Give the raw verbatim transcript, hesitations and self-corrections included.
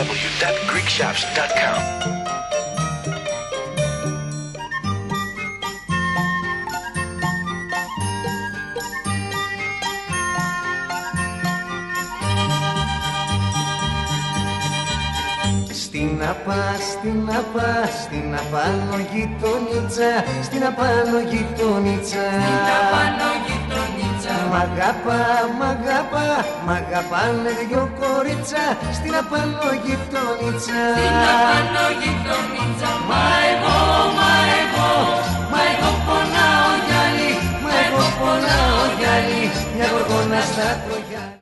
w dot greek shops dot com. Στην απά, στην απά, στην απάνω γειτονίτσα, στην απάνω γειτονίτσα, στην απάνω γειτονίτσα. Μ' αγαπά, μ' αγαπά, μ' αγαπάνε δυο κορίτσα, στην απάνω γειτονίτσα, στην απάνω γειτονίτσα. Μα εγώ, μα εγώ, μα εγώ πονάω γυάλι, μα εγώ πονάω γυάλι, μια γοργόνα στα τρογιά.